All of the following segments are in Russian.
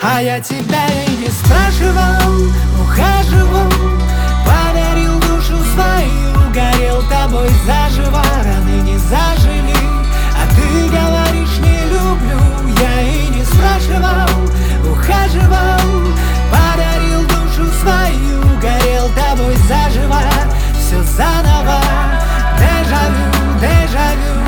А я тебя и не спрашивал, ухаживал, подарил душу свою, горел тобой заживо, раны не зажили. А ты говоришь не люблю, я и не спрашивал, ухаживал, подарил душу свою, горел тобой заживо, все заново, дежавю, дежавю.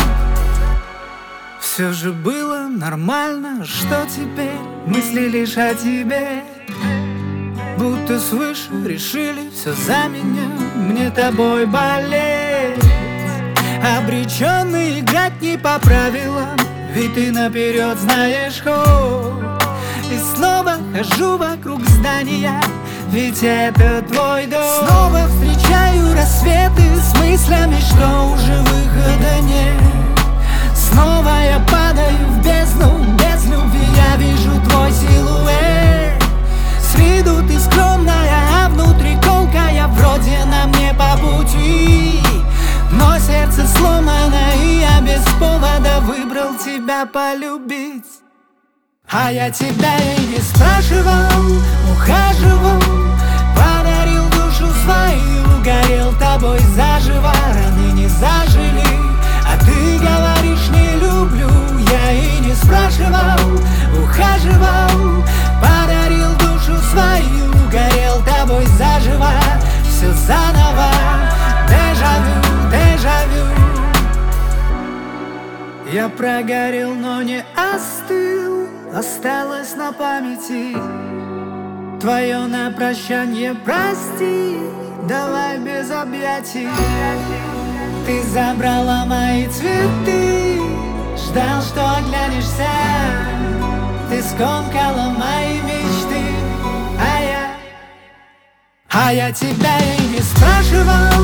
Все же было нормально, что теперь мысли лишь о тебе, будто свыше решили все за меня, мне тобой болеть. Обреченный играть не по правилам, ведь ты наперед знаешь ход. И снова хожу вокруг здания, ведь это твой дом. Снова встречаю рассветы с мыслями, что уже выхода нет. Снова я падаю в бездну, без любви я вижу твой силуэт. С виду ты скромная, а внутри колкая, вроде нам не по пути. Но сердце сломано, и я без повода выбрал тебя полюбить. А я тебя и не спрашивал, ухаживал, подарил душу свою, горел тобой заживо, раны не зажили. А ты говоришь не люблю, я и не спрашивал, ухаживал, подарил душу свою, горел тобой заживо, все заново, дежавю, дежавю. Я прогорел, но не остыл, осталось на памяти твое на прощанье, прости, давай без объятий. Ты забрала мои цветы, ждал, что оглянешься. Ты скомкала мои мечты, а я тебя и не спрашивал,